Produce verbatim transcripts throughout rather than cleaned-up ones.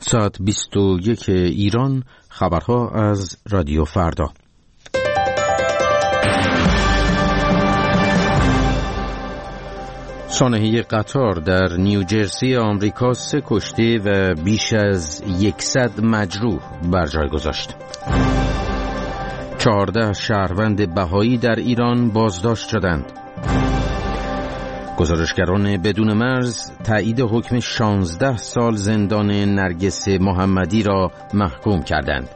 ساعت بیست و یک ایران، خبرها از رادیو فردا. سانحه قطار در نیوجرسی آمریکا سه کشته و بیش از صد مجروح بر جای گذاشت. چهارده شهروند بهایی در ایران بازداشت شدند. گزارشگران بدون مرز تایید حکم شانزده سال زندان نرگس محمدی را محکوم کردند.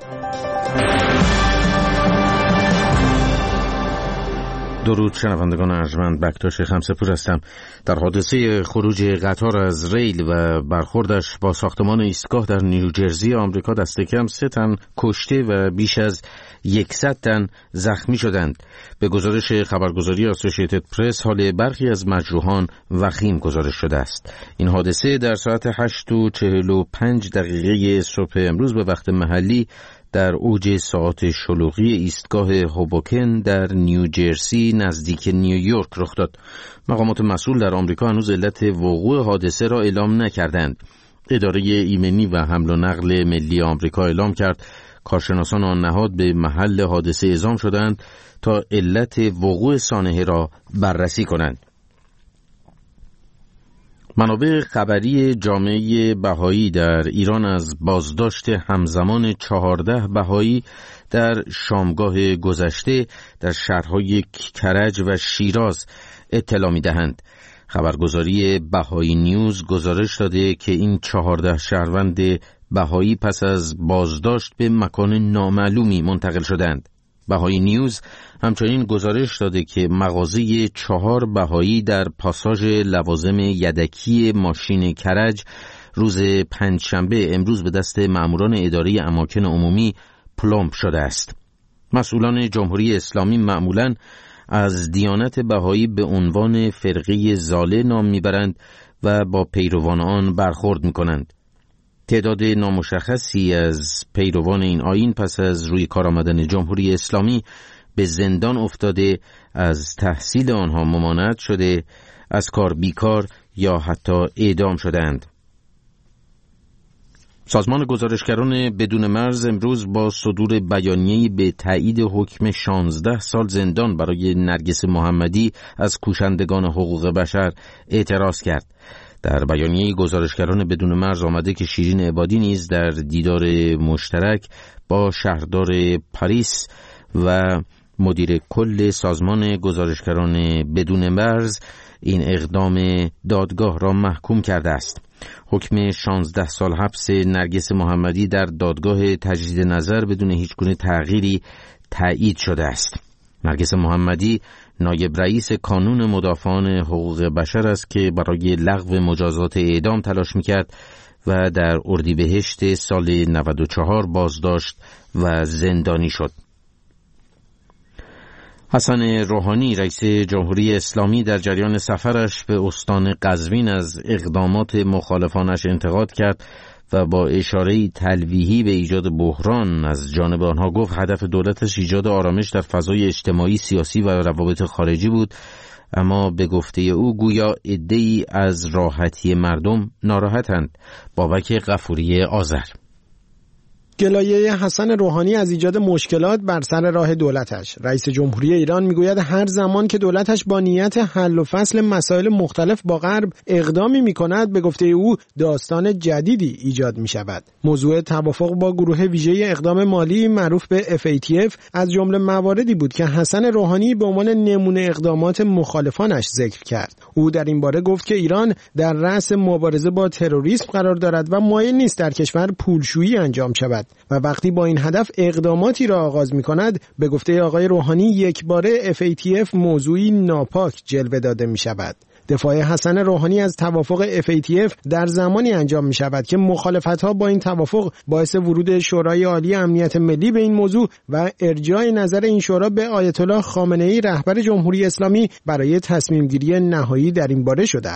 درود شنوندگان ارجمند، بکتاش خمسپور هستم. در حادثه خروج قطار از ریل و برخوردش با ساختمان ایستگاه در نیوجرسی آمریکا دست کم سه تن کشته و بیش از صد تن زخمی شدند. به گزارش خبرگزاری اسوسییتد پرس حال برخی از مجروحان وخیم گزارش شده است. این حادثه در ساعت هشت و چهل و پنج دقیقه صبح امروز به وقت محلی در اوج ساعات شلوغی ایستگاه هوبوکن در نیوجرسی نزدیک نیویورک رخ داد. مقامات مسئول در آمریکا هنوز علت وقوع حادثه را اعلام نکردند. اداره ایمنی و حمل و نقل ملی آمریکا اعلام کرد کارشناسان آن نهاد به محل حادثه اعزام شدند تا علت وقوع سانحه را بررسی کنند. منابع خبری جامعه بهایی در ایران از بازداشت همزمان چهارده بهایی در شامگاه گذشته در شهرهای کرج و شیراز اطلاع می‌دهند. خبرگزاری بهایی نیوز گزارش داده که این چهارده شهروند بهایی پس از بازداشت به مکان نامعلومی منتقل شدند. بهایی نیوز همچنین گزارش داده که مغازه چهار بهایی در پاساژ لوازم یدکی ماشین کرج روز پنجشنبه امروز به دست مأموران اداره اماکن عمومی پلمب شده است. مسئولان جمهوری اسلامی معمولاً از دیانت بهایی به عنوان فرقه ضاله نام میبرند و با پیروان آن برخورد میکنند. تعداد نامشخصی از پیروان این آیین پس از روی کار آمدن جمهوری اسلامی به زندان افتاده، از تحصیل آنها ممانعت شده، از کار بیکار یا حتی اعدام شدند. سازمان گزارشگران بدون مرز امروز با صدور بیانیه‌ای به تایید حکم شانزده سال زندان برای نرگس محمدی از کوشندگان حقوق بشر اعتراض کرد. در بیانیه گزارشگران بدون مرز آمده که شیرین عبادی نیز در دیدار مشترک با شهردار پاریس و مدیر کل سازمان گزارشگران بدون مرز این اقدام دادگاه را محکوم کرده است. حکم شانزده سال حبس نرگس محمدی در دادگاه تجدید نظر بدون هیچگونه تغییری تایید شده است. نرگس محمدی نایب رئیس کانون مدافعان حقوق بشر است که برای لغو مجازات اعدام تلاش میکرد و در اردیبهشت سال نود و چهار بازداشت و زندانی شد. حسن روحانی رئیس جمهوری اسلامی در جریان سفرش به استان قزوین از اقدامات مخالفانش انتقاد کرد و با اشاره تلویحی به ایجاد بحران از جانب آنها گفت هدف دولتش ایجاد آرامش در فضای اجتماعی، سیاسی و روابط خارجی بود، اما به گفته او گویا عده‌ای از راحتی مردم ناراحتند. بابک غفوری آذر. گلایه حسن روحانی از ایجاد مشکلات بر سر راه دولتش. رئیس جمهوری ایران میگوید هر زمان که دولتش با نیت حل و فصل مسائل مختلف با غرب اقدامی میکند، به گفته او داستان جدیدی ایجاد میشود. موضوع توافق با گروه ویژه اقدام مالی معروف به اف ای تی اف از جمله مواردی بود که حسن روحانی به عنوان نمونه اقدامات مخالفانش ذکر کرد. او در این باره گفت که ایران در رأس مبارزه با تروریسم قرار دارد و مایل نیست در کشور پولشویی انجام شود و وقتی با این هدف اقداماتی را آغاز می کند، به گفته آقای روحانی یک باره اف ای تی اف موضوعی ناپاک جلوه داده می شود. دفاع حسن روحانی از توافق اف ای تی اف در زمانی انجام می شود که مخالفت‌ها با این توافق باعث ورود شورای عالی امنیت ملی به این موضوع و ارجاع نظر این شورا به آیت الله خامنه‌ای رهبر جمهوری اسلامی برای تصمیم گیری نهایی در این باره شده است.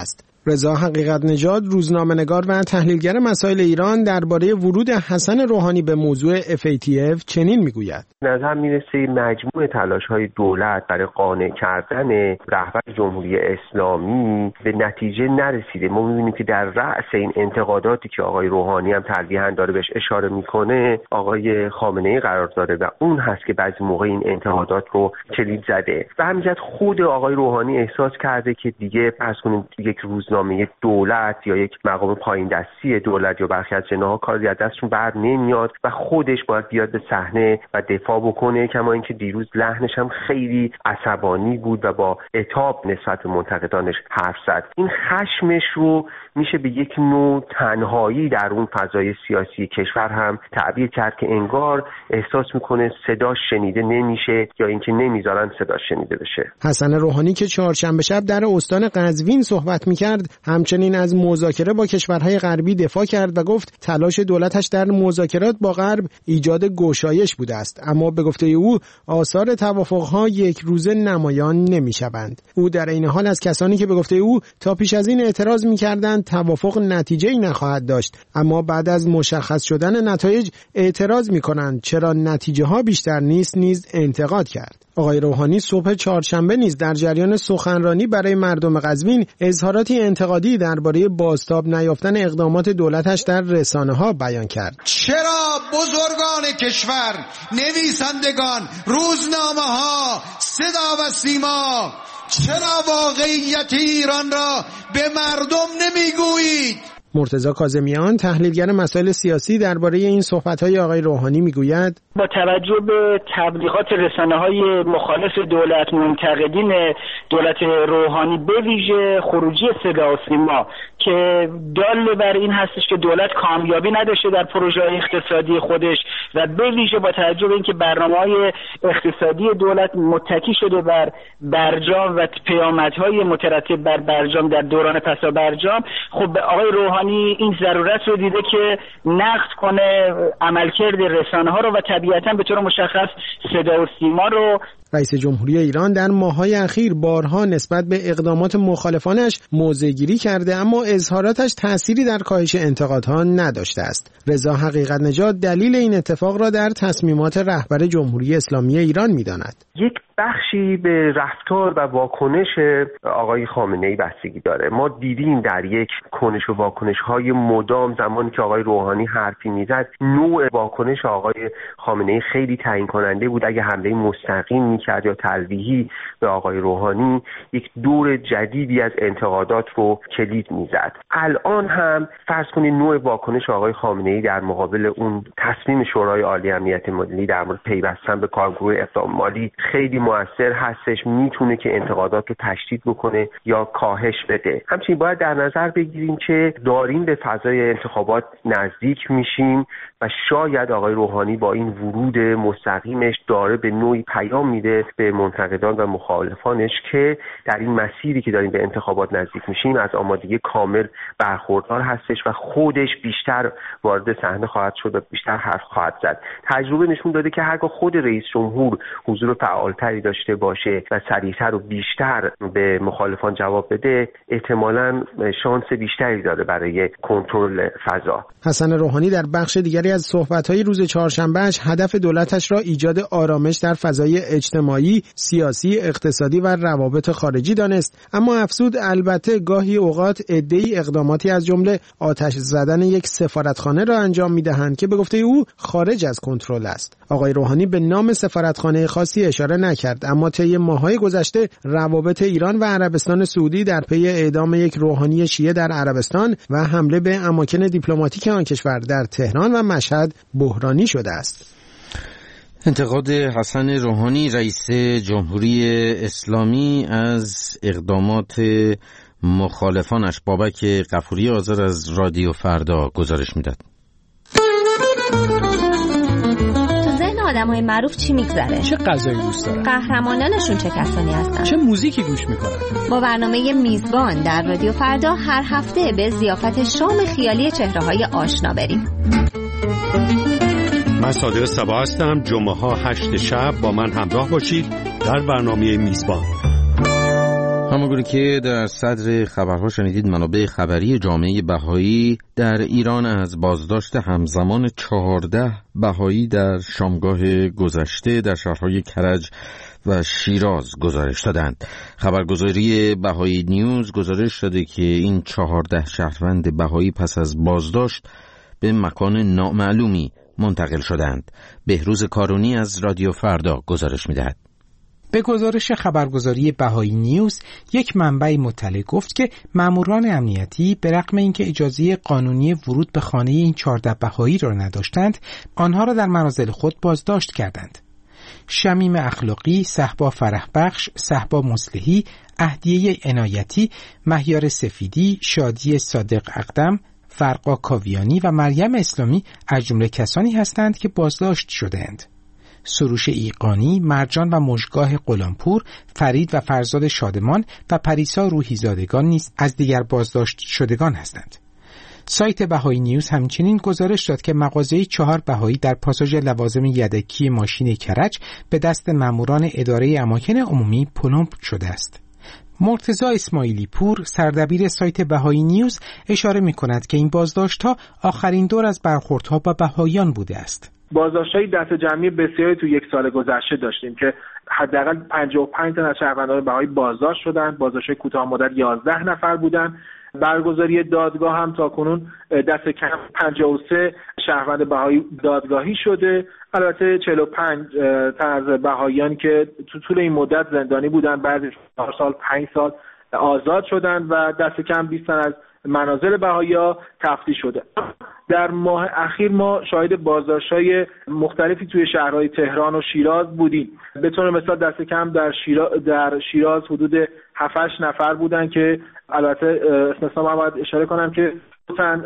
رضا حقیقت نژاد، روزنامه‌نگار و تحلیلگر مسائل ایران، درباره ورود حسن روحانی به موضوع اف ای تی اف چنین میگوید: نظر میرسه مجموع تلاش‌های دولت برای قانع کردن رهبر جمهوری اسلامی به نتیجه نرسیده. ما می‌بینیم که در رأس این انتقاداتی که آقای روحانی هم تلویحاً داره بهش اشاره میکنه، آقای خامنه‌ای قرار داره و اون هست که بعضی موقع این انتقادات رو کلید زده. و همین جهت خود آقای روحانی احساس کرده که دیگه فرض کنیم یک روزنامه دولت یا یک مقام پایین دستی دولت یا برخی از جناح‌ها کاری از دستشون بر نمیاد و خودش باید بیاد به صحنه و دفاع بکنه. کما اینکه دیروز لحنش هم خیلی عصبانی بود و با عتاب نسبت به منتقدانش حرف زد. این خشمش رو میشه به یک نوع تنهایی در اون فضای سیاسی کشور هم تعبیر کرد که انگار احساس میکنه صداش شنیده نمیشه یا اینکه نمیذارن صداش شنیده بشه. حسن روحانی که چهارشنبه شب در استان قزوین صحبت میکرد، همچنین از مذاکره با کشورهای غربی دفاع کرد و گفت تلاش دولتش در مذاکرات با غرب ایجاد گشایش بوده است، اما به گفته او آثار توافقها یک روزه نمایان نمیشوند. او در این حال از کسانی که به گفته او تا پیش از این اعتراض میکردند توافق نتیجه‌ای نخواهد داشت، اما بعد از مشخص شدن نتایج اعتراض میکنند چرا نتیجه ها بیشتر نیست نیز انتقاد کرد. آقای روحانی صبح چهارشنبه نیز در جریان سخنرانی برای مردم قزوین اظهاراتی انتقادی درباره بازتاب نیافتن اقدامات دولتش در رسانه‌ها بیان کرد. چرا بزرگان کشور، نویسندگان، روزنامه‌ها، صدا و سیما، چرا واقعیت ایران را به مردم نمیگویید؟ مرتضی کاظمیان، تحلیلگر مسائل سیاسی، درباره این صحبت‌های آقای روحانی میگوید: با توجه به تبلیغات رسانه‌های مخالف دولت، منتقدین دولت روحانی، به ویژه خروجی صدا و سیما که دال بر این هستش که دولت کامیابی نداشته در پروژه اقتصادی خودش و به ویژه با توجه به اینکه برنامه‌های اقتصادی دولت متکی شده بر برجام و پیامدهای مترتب بر برجام در دوران پسا برجام، خب آقای روحانی این ضرورت رو دیده که نقد کنه عملکرد رسانه‌ها رو و طبیعتاً به طور مشخص صدا و سیما رو. رئیس جمهوری ایران در ماه‌های اخیر بارها نسبت به اقدامات مخالفانش موضع‌گیری کرده، اما اظهاراتش تأثیری در کاهش انتقادها نداشته است. رضا حقیقت نژاد دلیل این اتفاق را در تصمیمات رهبر جمهوری اسلامی ایران می‌داند. یک بخشی به رفتار و واکنش آقای خامنه‌ای بستگی داره. ما دیدیم در یک کنش و واکنش‌های مدام زمانی که آقای روحانی حرفی می‌زد، نوع واکنش آقای خامنه‌ای خیلی تعیین کننده بود. اگه حمله مستقیم می‌کرد یا تلویحی به آقای روحانی، یک دور جدیدی از انتقادات رو کلید می‌زد. الان هم فرض کنید نوع واکنش آقای خامنه‌ای در مقابل اون تصمیم شورای عالی امنیت ملی در مورد پیوستن به کارگروه اقدام مالی خیلی مؤثر هستش، میتونه که انتقادات رو تشدید بکنه یا کاهش بده. همچنین باید در نظر بگیریم که داریم به فضای انتخابات نزدیک میشیم و شاید آقای روحانی با این ورود مستقیمش داره به نوعی پیام میده به منتقدان و مخالفانش که در این مسیری که داریم به انتخابات نزدیک میشیم از آمادگی کامل برخوردار هستش و خودش بیشتر وارد صحنه خواهد شد و بیشتر حرف خواهد زد. تجربه نشون داده که هرگاه خود رئیس جمهور حضور فعالتری داشته باشه و سریعتر و بیشتر به مخالفان جواب بده، احتمالاً شانس بیشتری داره برای کنترل فضا. حسن روحانی در بخش دیگری از صحبت‌های روز چهارشنبهش هدف دولتش را ایجاد آرامش در فضای اجتماعی، سیاسی، اقتصادی و روابط خارجی دانست، اما افزود البته گاهی اوقات عده‌ای اقداماتی از جمله آتش زدن یک سفارتخانه را انجام می‌دهند که به گفته او خارج از کنترل است. آقای روحانی به نام سفارتخانه خاصی اشاره نکرد، اما طی ماه‌های گذشته روابط ایران و عربستان سعودی در پی اعدام یک روحانی شیعه در عربستان و حمله به اماکن دیپلماتیک آن کشور در تهران و مشهد بحرانی شده است. انتقاد حسن روحانی رئیس جمهوری اسلامی از اقدامات مخالفانش. بابک غفوری آذر از رادیو فردا گزارش میداد. آدمای معروف چی میگذره؟ چه غذایی دوست دارن؟ قهرمانانشون چه کسانی هستن؟ چه موزیکی گوش میکنن؟ با برنامه میزبان در رادیو فردا هر هفته به ضیافت شام خیالی چهره‌های آشنا بریم. من صادق صبا هستم. جمعه ها هشت شب با من همراه باشید در برنامه میزبان. همون همونگونه که در صدر خبرها شنیدید، منابع خبری جامعه بهایی در ایران از بازداشت همزمان چهارده بهایی در شامگاه گذشته در شهرهای کرج و شیراز گزارش دادند. خبرگزاری بهایی نیوز گزارش داده که این چهارده شهروند بهایی پس از بازداشت به مکان نامعلومی منتقل شدند. بهروز کارونی از رادیو فردا گزارش می‌دهد. به گزارش خبرگزاری بهایی نیوز، یک منبع مطلع گفت که ماموران امنیتی به رغم اینکه اجازه قانونی ورود به خانه این چهارده بهایی را نداشتند، آنها را در منازل خود بازداشت کردند. شمیم اخلاقی، صهبا فرحبخش، صهبا مصلحی، اهدیه عنایتی، مهیار سفیدی، شادی صادق اقدم، فرقا کاویانی و مریم اسلامی از جمله کسانی هستند که بازداشت شده‌اند. سروش ایقانی، مرجان و مژگاه غلامپور، فرید و فرزاد شادمان و پریسا روحیزادگان نیز از دیگر بازداشت شدگان هستند. سایت بهایی نیوز همچنین گزارش داد که مغازه چهار بهایی در پاساژ لوازم یدکی ماشین کرج به دست ماموران اداره اماکن عمومی پلمب شده است. مرتضی اسماعیلی پور، سردبیر سایت بهایی نیوز، اشاره می‌کند که این بازداشت‌ها آخرین دور از برخوردها با بهاییان بوده است. بازداشت‌های دست جمعی بسیاری تو یک سال گذشته داشتیم که حداقل پنجاه و پنج تا از شهروندان بهایی بازداشت شدند. بازداشت‌های کوتاه مدت یازده نفر بودند. برگزاری دادگاه هم تاکنون دست کم پنجاه و سه شهروند بهایی دادگاهی شده. البته چهل و پنج تن از بهاییان که تو طول این مدت زندانی بودند، بعضی چهار سال پنج سال آزاد شدند و دست کم بیست تن از منازل بهایی‌ها تفتیش شده. در ماه اخیر ما شاهد بازداشت‌های مختلفی توی شهرهای تهران و شیراز بودیم. به طور مثال دست کم در شیراز در شیراز حدود هفت هشت نفر بودن که البته استثنا من باید اشاره کنم که دو تن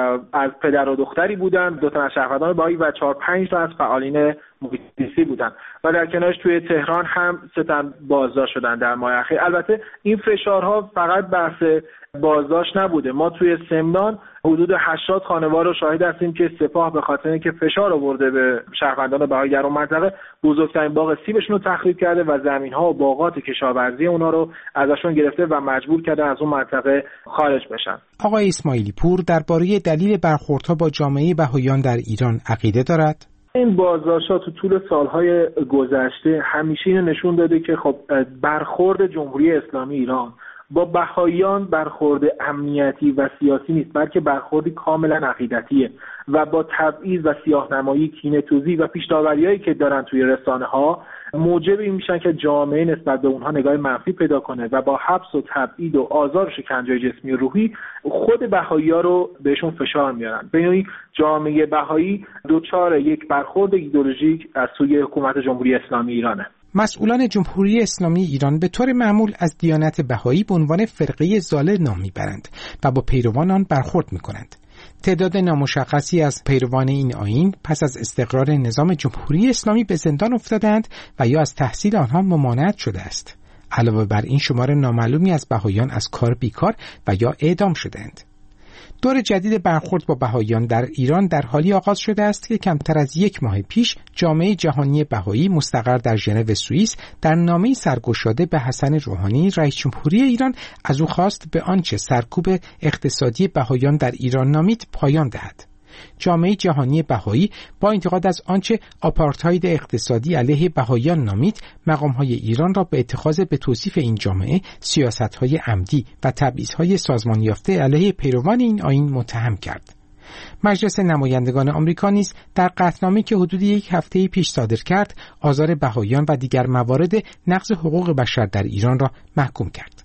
از پدر و دختری بودن، دو تن از شهروندان بهایی و چهار پنج تا از فعالین محیط بودن. و در کنارش توی تهران هم سه تن بازداشت شدن در ماه اخیر. البته این فشارها فقط بحث بازداشت نبوده. ما توی سمنان حدود هشتاد خانوار رو شاهد هستیم که سپاه به خاطر اینکه فشار آورده به شهروندان بهایی در اون منطقه، بزرگترین باغ سیبشون رو تخریب کرده و زمین‌ها و باغات کشاورزی اونها رو ازشون گرفته و مجبور کرده از اون منطقه خارج بشن. آقای اسماعیلی پور درباره دلیل برخوردها با جامعه بهاییان در ایران عقیده دارد؟ این بازداشت‌ها تو طول سالهای گذشته همیشه اینو نشون داده که خب برخورد جمهوری اسلامی ایران با بهاییان برخورد امنیتی و سیاسی نیست، بلکه برخوردی کاملا عقیدتیه و با تبعیض و سیاه‌نمایی، کینه‌توزی و پیش‌داوری‌هایی که دارن توی رسانه‌ها موجب این میشن که جامعه نسبت به اونها نگاه منفی پیدا کنه و با حبس و تبعید و آزار و شکنجه جسمی و روحی خود بهایی‌ها رو بهشون فشار میارن. به نوعی جامعه بهایی دوچار یک برخورد ایدئولوژیک از سوی حکومت جمهوری اسلامی ایرانه. مسئولان جمهوری اسلامی ایران به طور معمول از دیانت بهایی به عنوان فرقه ضال نام میبرند و با پیروان آن برخورد میکنند. تعداد نامشخصی از پیروان این آیین پس از استقرار نظام جمهوری اسلامی به زندان افتادند و یا از تحصیل آنها ممانعت شده است. علاوه بر این شمار نامعلومی از بهاییان از کار بیکار و یا اعدام شدند. دور جدید برخورد با بهاییان در ایران در حالی آغاز شده است که کمتر از یک ماه پیش جامعه جهانی بهایی مستقر در ژنو سوئیس در نامه‌ای سرگشاده به حسن روحانی رئیس جمهوری ایران از او خواست به آنچه سرکوب اقتصادی بهاییان در ایران نامید پایان دهد. جامعه جهانی بهایی با انتقاد از آنچه آپارتاید اقتصادی علیه بهاییان نامید، مقام‌های ایران را به اتخاذ به توصیف این جامعه سیاست‌های عمدی و تبعیض‌های سازمان یافته علیه پیروان این آیین متهم کرد. مجلس نمایندگان آمریکا نیز در قطعنامه‌ای که حدود یک هفته پیش صادر کرد، آزار بهاییان و دیگر موارد نقض حقوق بشر در ایران را محکوم کرد.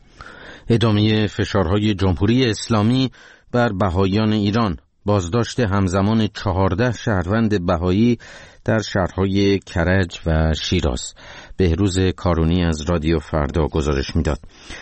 ادامه فشارهای جمهوری اسلامی بر بهاییان ایران، بازداشت همزمان چهارده شهروند بهایی در شهرهای کرج و شیراز. بهروز کارونی از رادیو فردا گزارش میداد.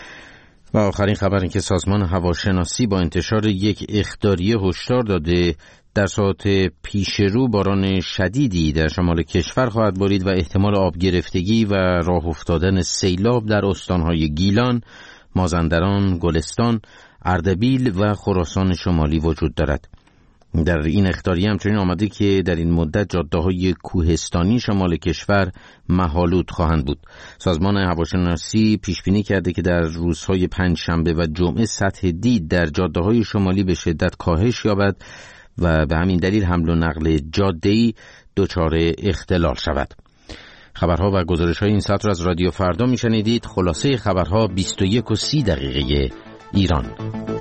و آخرین خبر این که سازمان هواشناسی با انتشار یک اخطاریه هشدار داده در ساعات پیش رو باران شدیدی در شمال کشور خواهد بارید و احتمال آب گرفتگی و راه افتادن سیلاب در استانهای گیلان، مازندران، گلستان، اردبیل و خراسان شمالی وجود دارد. در این اخطاریه همچنین آمده که در این مدت جاده‌های کوهستانی شمال کشور مه‌آلود خواهند بود. سازمان هواشناسی پیش بینی کرده که در روزهای پنجشنبه و جمعه سطح دید در جاده‌های شمالی به شدت کاهش یابد و به همین دلیل حمل و نقل جاده‌ای دچار اختلال شود. خبرها و گزارش‌های این ساعت را از رادیو فردا میشنیدید. خلاصه خبرها بیست و یک و سی دقیقه ایران.